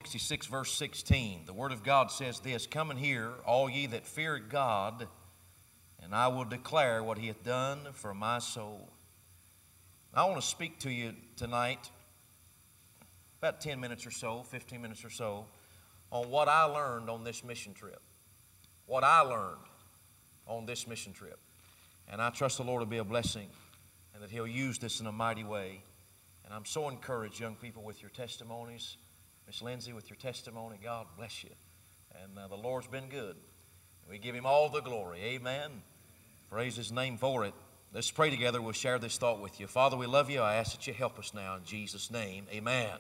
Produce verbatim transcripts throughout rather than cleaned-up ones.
sixty-six, verse sixteen, the Word of God says this, "Come and hear, all ye that fear God, and I will declare what He hath done for my soul." I want to speak to you tonight, about ten minutes or so, fifteen minutes or so, on what I learned on this mission trip. What I learned on this mission trip. And I trust the Lord will be a blessing and that He'll use this in a mighty way. And I'm so encouraged, young people, with your testimonies. Miss Lindsay, with your testimony, God bless you. And uh, the Lord's been good. We give Him all the glory. Amen. Praise His name for it. Let's pray together. We'll share this thought with you. Father, we love you. I ask that you help us now in Jesus' name. Amen.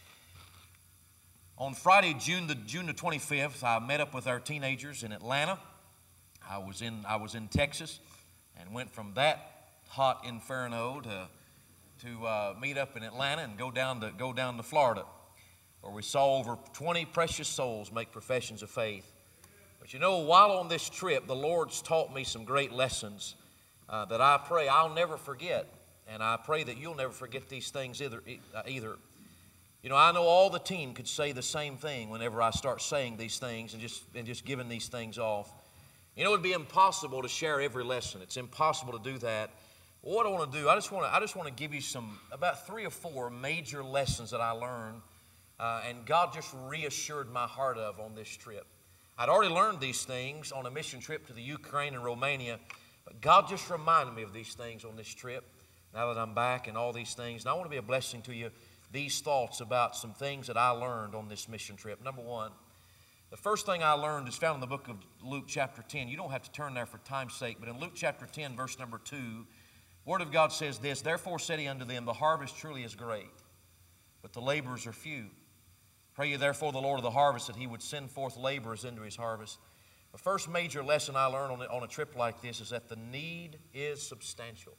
On Friday, June the, June the twenty-fifth, I met up with our teenagers in Atlanta. I was in, I was in Texas and went from that hot inferno to, to uh, meet up in Atlanta and go down, to, go down to Florida, where we saw over twenty precious souls make professions of faith. But you know, while on this trip, the Lord's taught me some great lessons uh, that I pray I'll never forget. And I pray that you'll never forget these things either. either. You know, I know all the team could say the same thing whenever I start saying these things and just, and just giving these things off. You know, it would be impossible to share every lesson. It's impossible to do that. Well, what I want to do, I just want to, I just want to give you some, about three or four major lessons that I learned, uh, and God just reassured my heart of on this trip. I'd already learned these things on a mission trip to the Ukraine and Romania, but God just reminded me of these things on this trip, now that I'm back and all these things. And I want to be a blessing to you. These thoughts about some things that I learned on this mission trip. Number one, the first thing I learned is found in the book of Luke chapter ten. You don't have to turn there for time's sake, but in Luke chapter ten, verse number two, the Word of God says this, "Therefore said He unto them, the harvest truly is great, but the laborers are few. Pray ye therefore the Lord of the harvest that He would send forth laborers into His harvest." The first major lesson I learned on a, on a trip like this is that the need is substantial.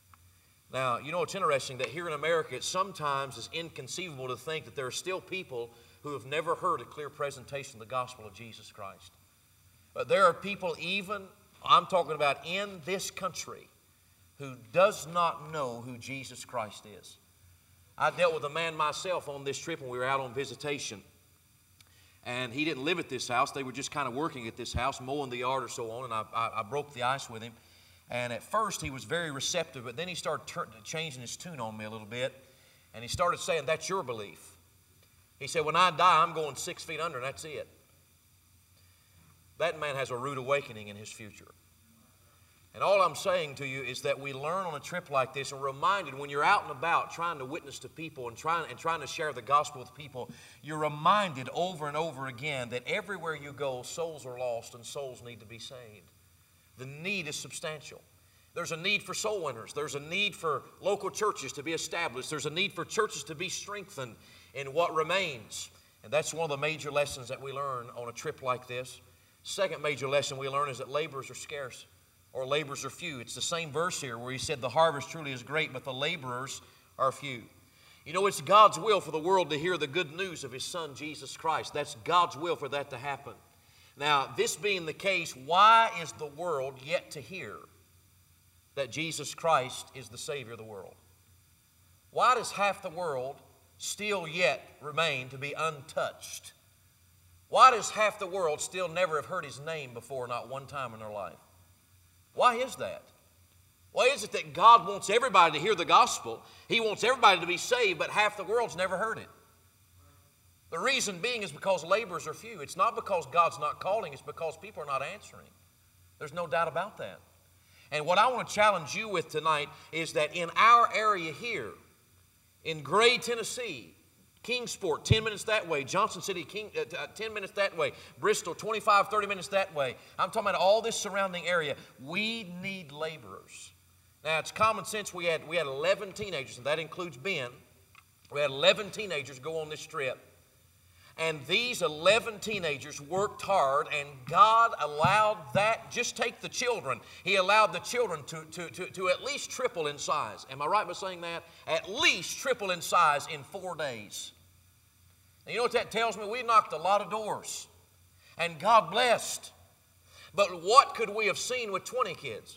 Now, you know, it's interesting that here in America, it sometimes is inconceivable to think that there are still people who have never heard a clear presentation of the gospel of Jesus Christ. But there are people even, I'm talking about in this country, who does not know who Jesus Christ is. I dealt with a man myself on this trip when we were out on visitation. And he didn't live at this house. They were just kind of working at this house, mowing the yard or so on, and I, I, I broke the ice with him. And at first, he was very receptive, but then he started tur- changing his tune on me a little bit. And he started saying, "That's your belief." He said, "When I die, I'm going six feet under, and that's it." That man has a rude awakening in his future. And all I'm saying to you is that we learn on a trip like this and we're reminded when you're out and about trying to witness to people and trying, and trying to share the gospel with people, you're reminded over and over again that everywhere you go, souls are lost and souls need to be saved. The need is substantial. There's a need for soul winners. There's a need for local churches to be established. There's a need for churches to be strengthened in what remains. And that's one of the major lessons that we learn on a trip like this. Second major lesson we learn is that laborers are scarce, or laborers are few. It's the same verse here where He said the harvest truly is great, but the laborers are few. You know, it's God's will for the world to hear the good news of His Son, Jesus Christ. That's God's will for that to happen. Now, this being the case, why is the world yet to hear that Jesus Christ is the Savior of the world? Why does half the world still yet remain to be untouched? Why does half the world still never have heard His name before, not one time in their life? Why is that? Why is it that God wants everybody to hear the gospel? He wants everybody to be saved, but half the world's never heard it. The reason being is because laborers are few. It's not because God's not calling, it's because people are not answering. There's no doubt about that. And what I want to challenge you with tonight is that in our area here, in Gray, Tennessee, Kingsport, ten minutes that way, Johnson City, King, uh, ten minutes that way, Bristol, twenty-five, thirty minutes that way. I'm talking about all this surrounding area. We need laborers. Now, it's common sense. We had, we had eleven teenagers, and that includes Ben. We had eleven teenagers go on this trip. And these eleven teenagers worked hard, and God allowed that, just take the children, He allowed the children to, to, to, to at least triple in size. Am I right by saying that? At least triple in size in four days. Now, you know what that tells me? We knocked a lot of doors, and God blessed. But what could we have seen with twenty kids?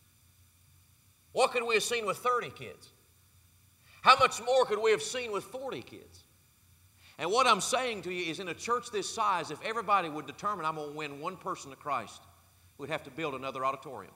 What could we have seen with thirty kids? How much more could we have seen with forty kids? And what I'm saying to you is, in a church this size, if everybody would determine I'm going to win one person to Christ, we'd have to build another auditorium.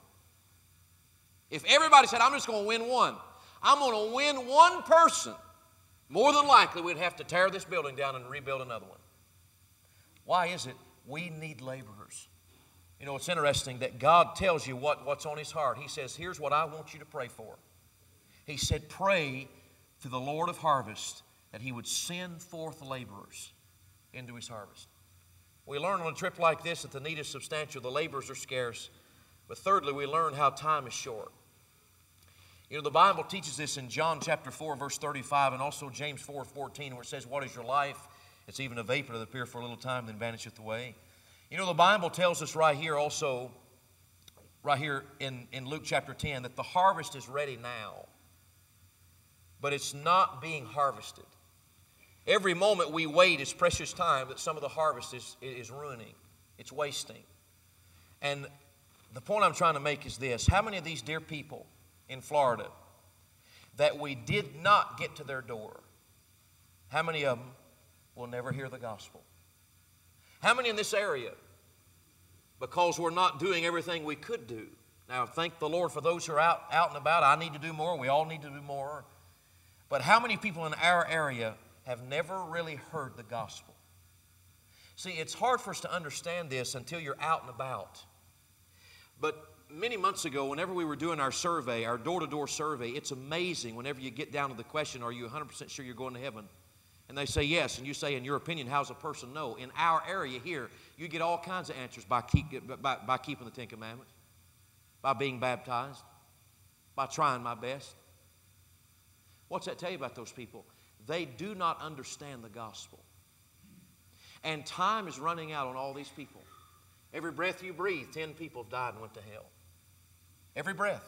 If everybody said, I'm just going to win one, I'm going to win one person, more than likely we'd have to tear this building down and rebuild another one. Why is it? We need laborers. You know, it's interesting that God tells you what, what's on His heart. He says, here's what I want you to pray for. He said, pray to the Lord of harvest that He would send forth laborers into His harvest. We learn on a trip like this that the need is substantial, the laborers are scarce. But thirdly, we learn how time is short. You know, the Bible teaches this in John chapter four, verse thirty-five, and also James four, fourteen, where it says, what is your life? It's even a vapor that appears for a little time, then vanisheth away. You know, the Bible tells us right here also, right here in, in Luke chapter ten, that the harvest is ready now, but it's not being harvested. Every moment we wait is precious time that some of the harvest is, is ruining. It's wasting. And the point I'm trying to make is this. How many of these dear people in Florida that we did not get to their door, how many of them will never hear the gospel? How many in this area, because we're not doing everything we could do? Now, thank the Lord for those who are out, out and about. I need to do more. We all need to do more. But how many people in our area have never really heard the gospel? See, it's hard for us to understand this until you're out and about. But many months ago, whenever we were doing our survey, our door-to-door survey, it's amazing whenever you get down to the question, are you one hundred percent sure you're going to heaven? And they say yes, and you say, in your opinion, how's a person know? In our area here, you get all kinds of answers by, keep, by, by keeping the Ten Commandments, by being baptized, by trying my best. What's that tell you about those people? They do not understand the gospel. And time is running out on all these people. Every breath you breathe, ten people have died and went to hell. Every breath.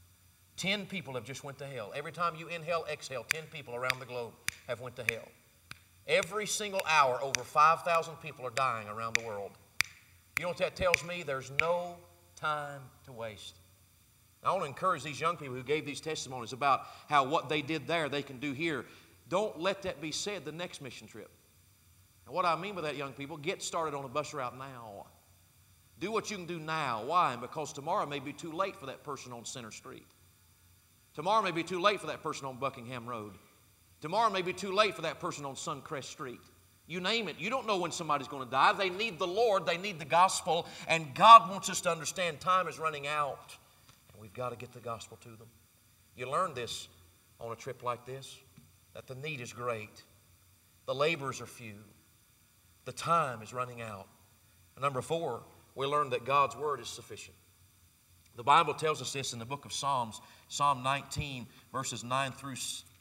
Ten people have just went to hell. Every time you inhale, exhale, ten people around the globe have went to hell. Every single hour, over five thousand people are dying around the world. You know what that tells me? There's no time to waste. I want to encourage these young people who gave these testimonies about how what they did there, they can do here. Don't let that be said the next mission trip. And what I mean by that, young people, get started on a bus route now. Do what you can do now. Why? Because tomorrow may be too late for that person on Center Street. Tomorrow may be too late for that person on Buckingham Road. Tomorrow may be too late for that person on Suncrest Street. You name it. You don't know when somebody's going to die. They need the Lord. They need the gospel. And God wants us to understand time is running out. And we've got to get the gospel to them. You learn this on a trip like this, that the need is great. The laborers are few. The time is running out. And number four, we learn that God's word is sufficient. The Bible tells us this in the book of Psalms, Psalm nineteen, verses nine through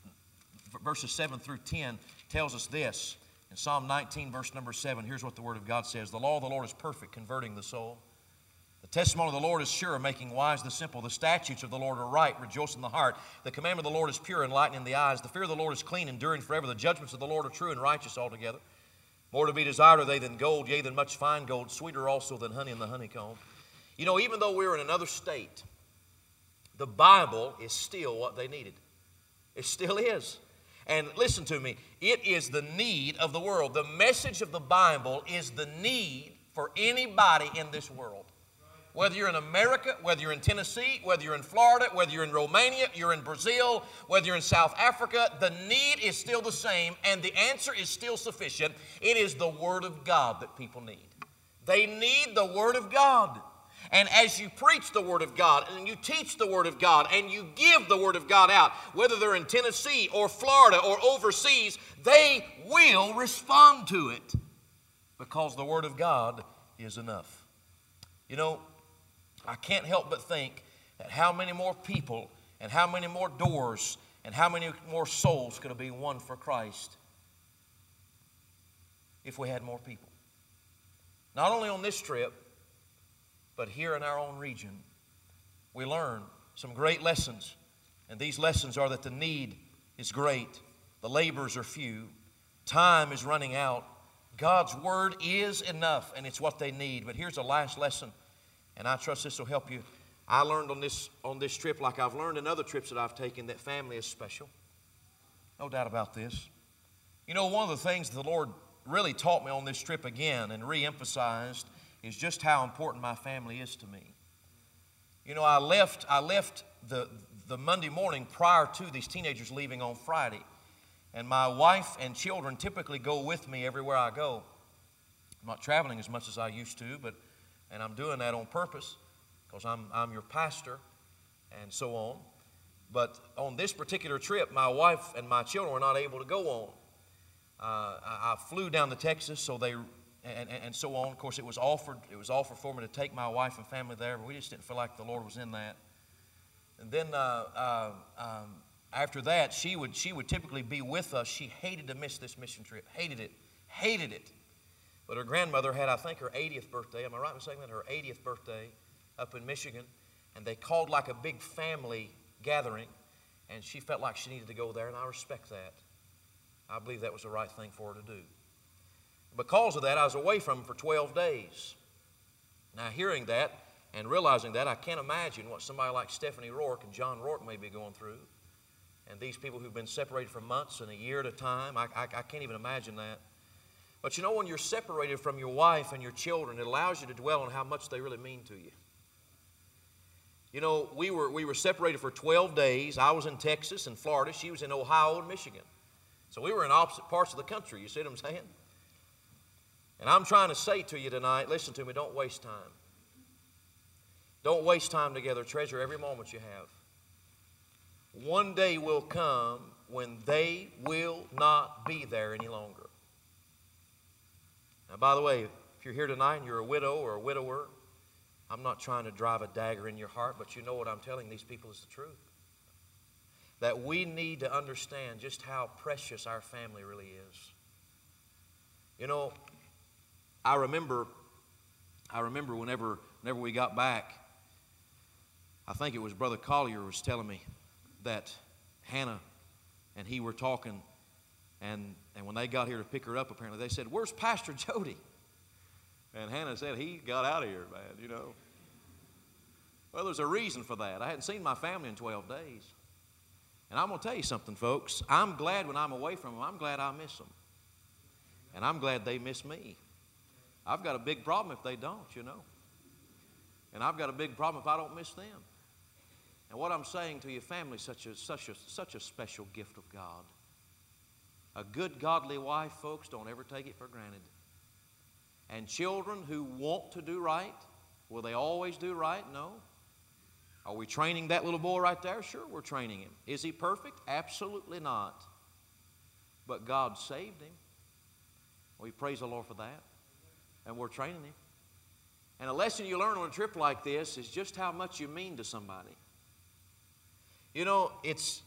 verses seven through ten tells us this. In Psalm nineteen, verse number seven, here's what the word of God says. The law of the Lord is perfect, converting the soul. The testimony of the Lord is sure, making wise the simple. The statutes of the Lord are right, rejoicing the heart. The commandment of the Lord is pure, enlightening the eyes. The fear of the Lord is clean, enduring forever. The judgments of the Lord are true and righteous altogether. More to be desired are they than gold, yea, than much fine gold, sweeter also than honey in the honeycomb. You know, even though we're in another state, the Bible is still what they needed. It still is. And listen to me, it is the need of the world. The message of the Bible is the need for anybody in this world. Whether you're in America, whether you're in Tennessee, whether you're in Florida, whether you're in Romania, you're in Brazil, whether you're in South Africa, the need is still the same and the answer is still sufficient. It is the Word of God that people need. They need the Word of God. And as you preach the Word of God and you teach the Word of God and you give the Word of God out, whether they're in Tennessee or Florida or overseas, they will respond to it because the Word of God is enough. You know, I can't help but think that how many more people and how many more doors and how many more souls could be won for Christ if we had more people. Not only on this trip, but here in our own region, we learn some great lessons. And these lessons are that the need is great, the laborers are few, time is running out. God's Word is enough, and it's what they need. But here's the last lesson, and I trust this will help you. I learned on this, on this trip, like I've learned in other trips that I've taken, that family is special. No doubt about this. You know, one of the things the Lord really taught me on this trip again and re-emphasized is just how important my family is to me. You know, I left, I left the, the Monday morning prior to these teenagers leaving on Friday. And my wife and children typically go with me everywhere I go. I'm not traveling as much as I used to, but and I'm doing that on purpose because I'm, I'm your pastor and so on. But on this particular trip, my wife and my children were not able to go on. Uh, I, I flew down to Texas, so they and, and, and so on. Of course, it was offered. It was offered for me to take my wife and family there, but we just didn't feel like the Lord was in that. And then uh, uh, um, after that, she would she would typically be with us. She hated to miss this mission trip. Hated it. Hated it. But her grandmother had, I think, her eightieth birthday. Am I right in saying that? Her eightieth birthday up in Michigan, and they called like a big family gathering, and she felt like she needed to go there, and I respect that. I believe that was the right thing for her to do. Because of that, I was away from them for twelve days. Now, hearing that and realizing that, I can't imagine what somebody like Stephanie Rourke and John Rourke may be going through. And these people who've been separated for months and a year at a time, I, I, I can't even imagine that. But you know, when you're separated from your wife and your children, it allows you to dwell on how much they really mean to you. You know, we were, we were separated for twelve days. I was in Texas and Florida. She was in Ohio and Michigan. So we were in opposite parts of the country, you see what I'm saying? And I'm trying to say to you tonight, listen to me, don't waste time. Don't waste time together. Treasure every moment you have. One day will come when they will not be there any longer. Now, by the way, if you're here tonight and you're a widow or a widower, I'm not trying to drive a dagger in your heart, but you know what I'm telling these people is the truth. That we need to understand just how precious our family really is. You know, I remember, I remember whenever, whenever we got back, I think it was Brother Collier was telling me that Hannah and he were talking, and, and when they got here to pick her up, apparently, they said, "Where's Pastor Jody?" And Hannah said, "He got out of here, man, you know." Well, there's a reason for that. I hadn't seen my family in twelve days. And I'm going to tell you something, folks. I'm glad when I'm away from them. I'm glad I miss them. And I'm glad they miss me. I've got a big problem if they don't, you know. And I've got a big problem if I don't miss them. And what I'm saying to you, family, is such a, such a, such a special gift of God. A good, godly wife, folks, don't ever take it for granted. And children who want to do right, will they always do right? No. Are we training that little boy right there? Sure, we're training him. Is he perfect? Absolutely not. But God saved him. We praise the Lord for that. And we're training him. And a lesson you learn on a trip like this is just how much you mean to somebody. You know, it's,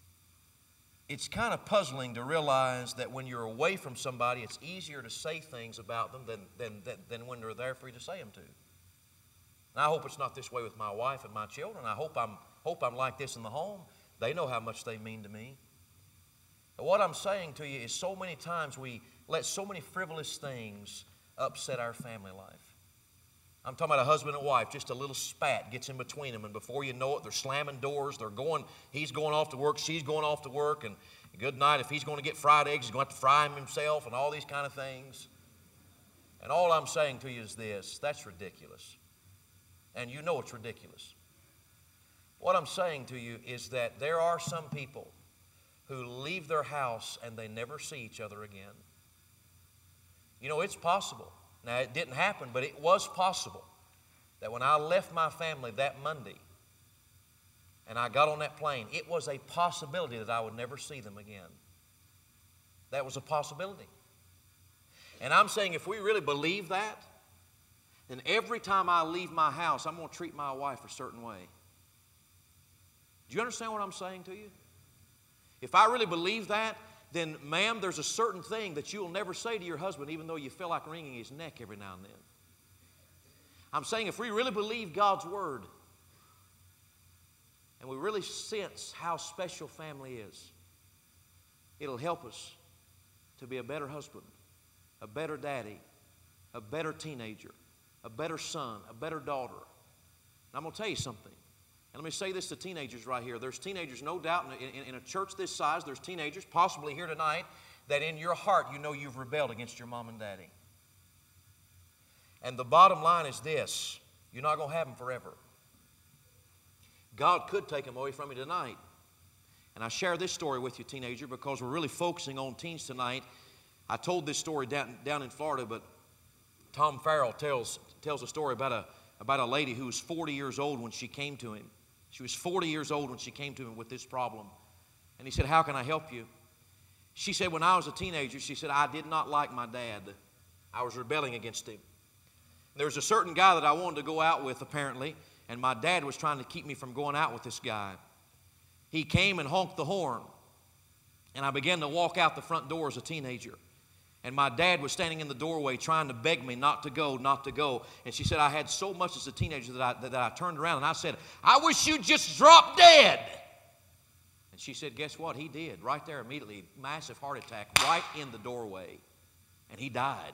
it's kind of puzzling to realize that when you're away from somebody, it's easier to say things about them than, than, than, than when they're there for you to say them to. And I hope it's not this way with my wife and my children. I hope I'm, hope I'm like this in the home. They know how much they mean to me. But what I'm saying to you is so many times we let so many frivolous things upset our family life. I'm talking about a husband and wife, just a little spat gets in between them, and before you know it, they're slamming doors, they're going, he's going off to work, she's going off to work, and good night, if he's going to get fried eggs, he's going to have to fry them himself, and all these kind of things. And all I'm saying to you is this, that's ridiculous. And you know it's ridiculous. What I'm saying to you is that there are some people who leave their house and they never see each other again. You know, it's possible. Now, it didn't happen, but it was possible that when I left my family that Monday and I got on that plane, it was a possibility that I would never see them again. That was a possibility. And I'm saying if we really believe that, then every time I leave my house, I'm going to treat my wife a certain way. Do you understand what I'm saying to you? If I really believe that, then, ma'am, there's a certain thing that you'll never say to your husband, even though you feel like wringing his neck every now and then. I'm saying if we really believe God's Word, and we really sense how special family is, it'll help us to be a better husband, a better daddy, a better teenager, a better son, a better daughter. And I'm going to tell you something. And let me say this to teenagers right here. There's teenagers, no doubt, in, in, in a church this size, there's teenagers, possibly here tonight, that in your heart you know you've rebelled against your mom and daddy. And the bottom line is this: you're not going to have them forever. God could take them away from you tonight. And I share this story with you, teenager, because we're really focusing on teens tonight. I told this story down, down in Florida, but Tom Farrell tells, tells a story about a, about a lady who was forty years old when she came to him. She was forty years old when she came to him with this problem. And he said, "How can I help you?" She said, "When I was a teenager," she said, "I did not like my dad. I was rebelling against him. There was a certain guy that I wanted to go out with, apparently, and my dad was trying to keep me from going out with this guy. He came and honked the horn, and I began to walk out the front door as a teenager. And my dad was standing in the doorway trying to beg me not to go, not to go. And she said, I had so much as a teenager that I, that I turned around and I said, 'I wish you'd just drop dead.' And she said, guess what? He did. Right there immediately, massive heart attack right in the doorway. And he died.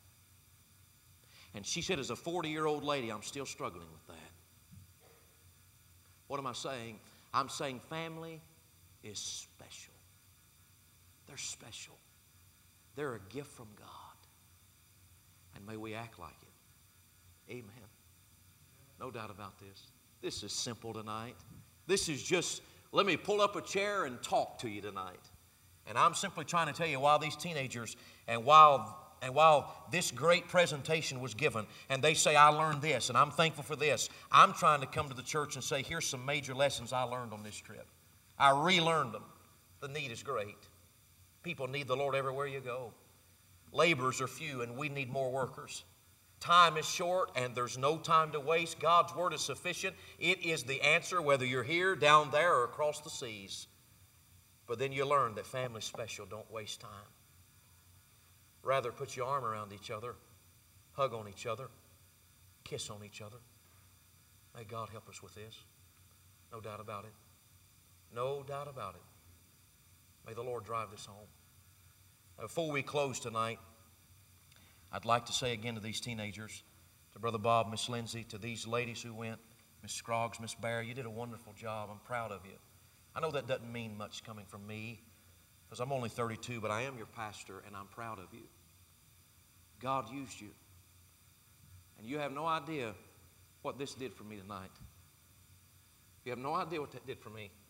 And she said, as a forty-year-old lady, I'm still struggling with that. What am I saying? I'm saying family is special. They're special. They're a gift from God. And may we act like it. Amen. No doubt about this. This is simple tonight. This is just, let me pull up a chair and talk to you tonight. And I'm simply trying to tell you, while these teenagers, and while And while this great presentation was given, and they say, I learned this, and I'm thankful for this, I'm trying to come to the church and say, here's some major lessons I learned on this trip. I relearned them. The need is great. People need the Lord everywhere you go. Laborers are few, and we need more workers. Time is short, and there's no time to waste. God's Word is sufficient. It is the answer, whether you're here, down there, or across the seas. But then you learn that family's special. Don't waste time. Rather put your arm around each other, hug on each other, kiss on each other. May God help us with this. No doubt about it. No doubt about it. May the Lord drive this home. Now, before we close tonight, I'd like to say again to these teenagers, to Brother Bob, Miss Lindsay, to these ladies who went, Miss Scroggs, Miss Barry, you did a wonderful job. I'm proud of you. I know that doesn't mean much coming from me, because I'm only thirty-two, but I am your pastor, and I'm proud of you. God used you. And you have no idea what this did for me tonight. You have no idea what that did for me.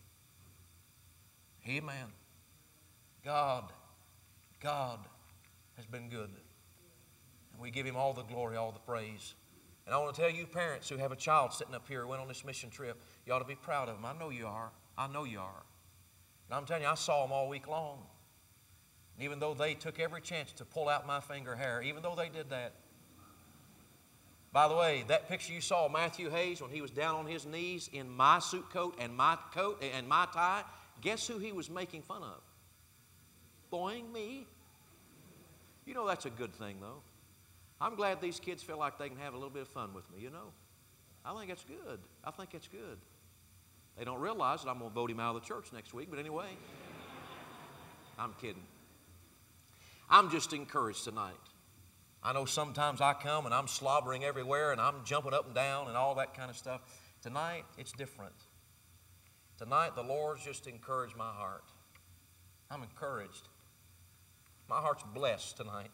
Amen. God, God has been good. And we give Him all the glory, all the praise. And I want to tell you parents who have a child sitting up here who went on this mission trip, you ought to be proud of them. I know you are. I know you are. And I'm telling you, I saw them all week long. And even though they took every chance to pull out my finger hair, even though they did that. By the way, that picture you saw of Matthew Hayes when he was down on his knees in my suit coat and my coat and my tie, guess who he was making fun of? Boing, me. You know that's a good thing, though. I'm glad these kids feel like they can have a little bit of fun with me, you know. I think that's good. I think that's good. They don't realize that I'm going to vote him out of the church next week, but anyway, I'm kidding. I'm just encouraged tonight. I know sometimes I come and I'm slobbering everywhere and I'm jumping up and down and all that kind of stuff. Tonight, it's different. Tonight, the Lord's just encouraged my heart. I'm encouraged. My heart's blessed tonight.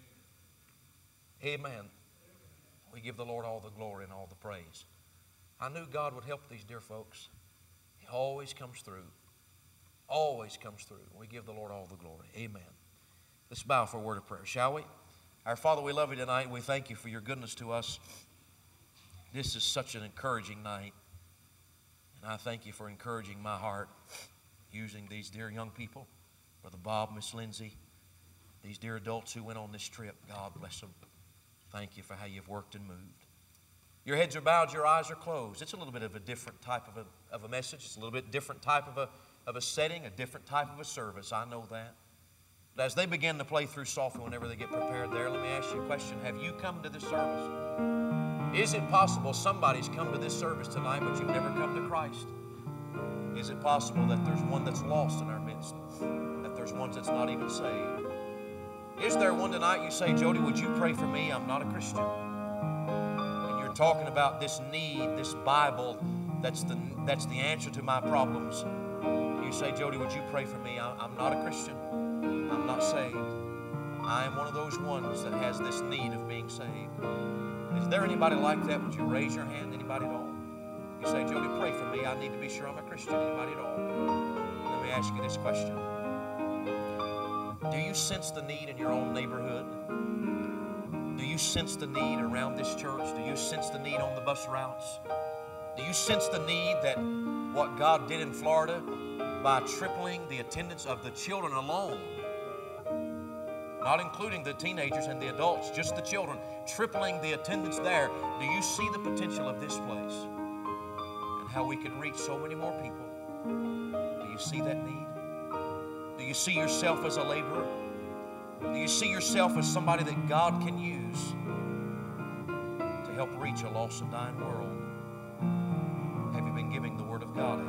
Amen. We give the Lord all the glory and all the praise. I knew God would help these dear folks. He always comes through. Always comes through. We give the Lord all the glory. Amen. Let's bow for a word of prayer, shall we? Our Father, we love you tonight. We thank you for your goodness to us. This is such an encouraging night. And I thank you for encouraging my heart using these dear young people, Brother Bob, Miss Lindsay, these dear adults who went on this trip. God bless them. Thank you for how you've worked and moved. Your heads are bowed, your eyes are closed. It's a little bit of a different type of a, of a message. It's a little bit different type of a, of a setting, a different type of a service. I know that. But as they begin to play through softly whenever they get prepared there, let me ask you a question. Have you come to this service? Is it possible somebody's come to this service tonight, but you've never come to Christ? Is it possible that there's one that's lost in our midst? That there's one that's not even saved? Is there one tonight you say, Jody, would you pray for me? I'm not a Christian. And you're talking about this need, this Bible, that's the, that's the answer to my problems. You say, Jody, would you pray for me? I'm not a Christian. I'm not saved. I am one of those ones that has this need of being saved. Is there anybody like that? Would you raise your hand? Anybody at all? You say, Jody, pray for me. I need to be sure I'm a Christian. Anybody at all? Let me ask you this question. Do you sense the need in your own neighborhood? Do you sense the need around this church? Do you sense the need on the bus routes? Do you sense the need that what God did in Florida by tripling the attendance of the children alone, not including the teenagers and the adults, just the children, tripling the attendance there? Do you see the potential of this place and how we could reach so many more people? Do you see that need? Do you see yourself as a laborer? Do you see yourself as somebody that God can use to help reach a lost and dying world? Have you been giving the Word of God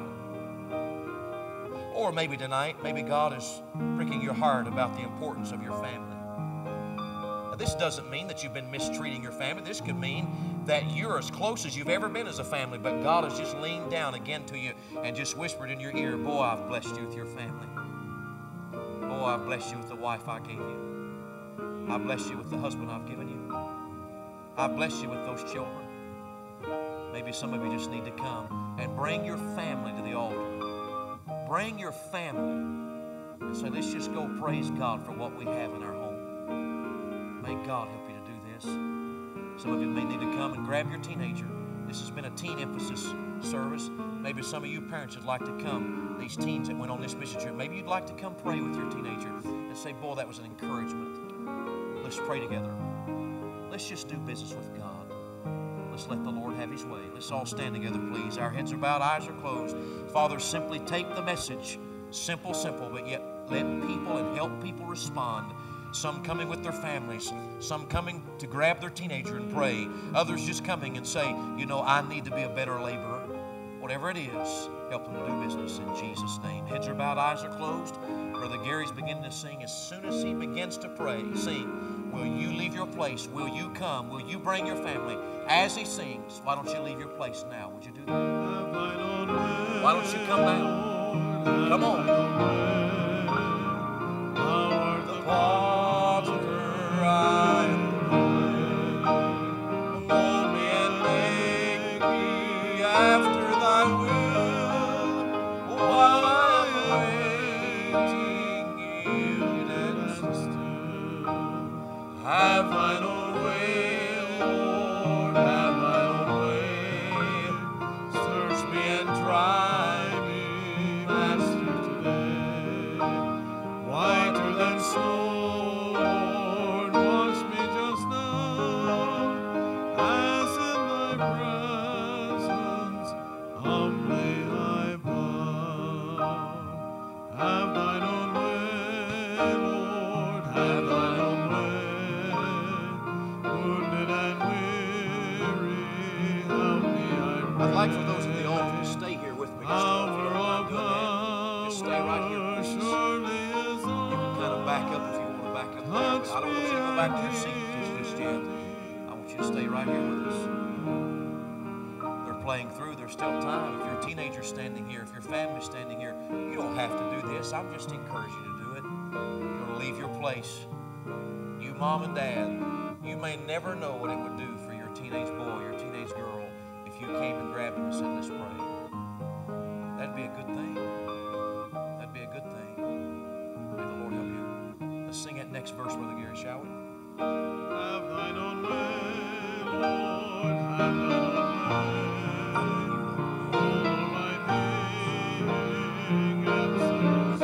out? Or maybe tonight, maybe God is pricking your heart about the importance of your family. Now, this doesn't mean that you've been mistreating your family. This could mean that you're as close as you've ever been as a family, but God has just leaned down again to you and just whispered in your ear, boy, I've blessed you with your family. Boy, I've blessed you with the wife I gave you. I've blessed you with the husband I've given you. I've blessed you with those children. Maybe some of you just need to come and bring your family to the altar. Bring your family and say, let's just go praise God for what we have in our home. May God help you to do this. Some of you may need to come and grab your teenager. This has been a teen emphasis service. Maybe some of you parents would like to come, these teens that went on this mission trip, maybe you'd like to come pray with your teenager and say, boy, that was an encouragement. Let's pray together. Let's just do business with God. Let's let the Lord have His way. Let's all stand together, please. Our heads are bowed, eyes are closed. Father, simply take the message. Simple, simple, but yet let people and help people respond. Some coming with their families. Some coming to grab their teenager and pray. Others just coming and say, you know, I need to be a better laborer. Whatever it is, help them to do business in Jesus' name. Heads are bowed, eyes are closed. Brother Gary's beginning to sing. As soon as he begins to pray, sing, will you leave your place? Will you come? Will you bring your family? As he sings, why don't you leave your place now? Would you do that? Why don't you come now? Come on. The potter, I am the clay. Mold me and make me after thy will. While I am waiting, yield and still. Have thine own way, Lord, have thine own way. Search me and try me, Master, today. Whiter than snow, Lord, wash me just now, as in thy presence humbly I bow. Have thine own way, Lord, have thine own way. Wounded and weary, help me, I pray. I'd like for those at the altar to stay here with me. Just, just stay right here, please. You can kind of back up if you want to back up there. I don't want you to go back to your seat just, just yet. I want you to stay right here with us. They're playing through. There's still time. If your teenager's standing here, if your family's standing here, you don't have to do this. I'm just encouraging you to do it. You're going to leave your place. You mom and dad, you may never know what it would do for your teenage boy, your teenage girl, if you came and grabbed them and said, let's pray. That'd be a good thing. That'd be a good thing. May the Lord help you. Let's sing that next verse, Brother Gary, shall we? Have thine own way, Lord, have thine own way. All my being absence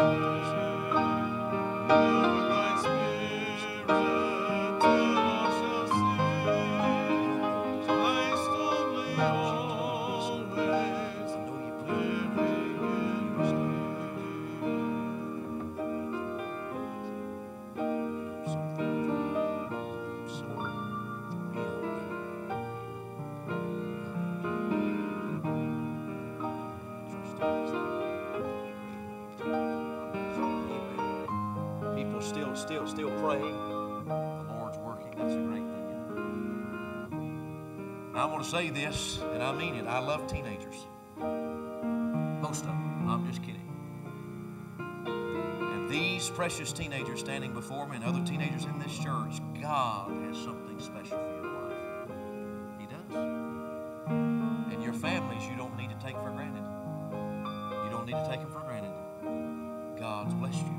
fill with thy spirit till all shall see Christ only always living in me. People still, still, still praying. The Lord's working. That's a great thing. Now, I'm going to say this, and I mean it. I love teenagers. Most of them. I'm just kidding. And these precious teenagers standing before me and other teenagers in this church, God has something special for your life. He does. And your families, you don't need to take for granted. You don't need to take them for granted. God's blessed you.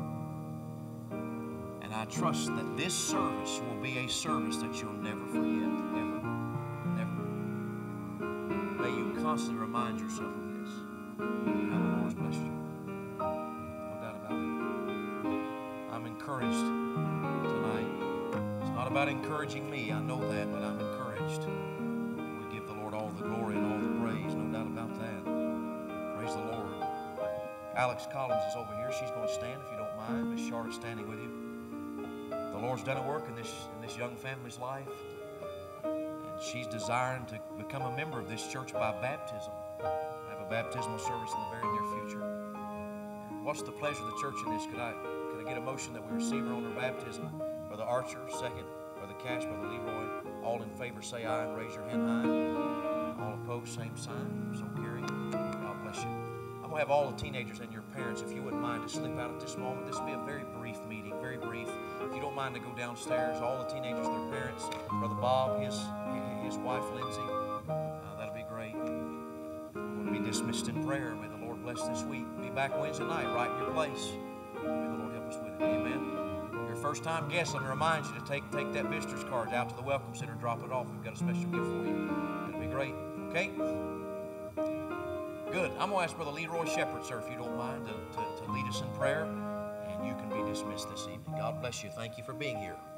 And I trust that this service will be a service that you'll never forget, ever, never. May you constantly remind yourself of this, how the Lord's blessed you. No doubt about it. I'm encouraged tonight. It's not about encouraging me, I know that, but I'm encouraged. We give the Lord all the glory and all the praise, no doubt about that. Praise the Lord. Alex Collins is over here. She's going to stand if you don't mind. Miss Charlotte's standing with you. The Lord's done a work in this, in this young family's life. And she's desiring to become a member of this church by baptism. I have a baptismal service in the very near future. And what's the pleasure of the church in this? Could I, could I get a motion that we receive her on her baptism? Brother Archer, second. Brother Cash, Brother Leroy. All in favor say aye and raise your hand high. All opposed, same sign. So carry. God bless you. I'm going to have all the teenagers and your parents, if you wouldn't mind, to slip out at this moment. This will be a very brief meeting, very brief. If you don't mind to go downstairs, all the teenagers, their parents, Brother Bob, his, his wife, Lindsay, uh, that'll be great. We're going to be dismissed in prayer. May the Lord bless this week. Be back Wednesday night, right in your place. May the Lord help us with it. Amen. Your first-time guest, let me remind you to take, take that visitor's card out to the Welcome Center and drop it off. We've got a special gift for you. It'll be great. Okay? Good. I'm going to ask Brother Leroy Shepherd, sir, if you don't mind, to, to, to lead us in prayer, and you can be dismissed this evening. God bless you. Thank you for being here.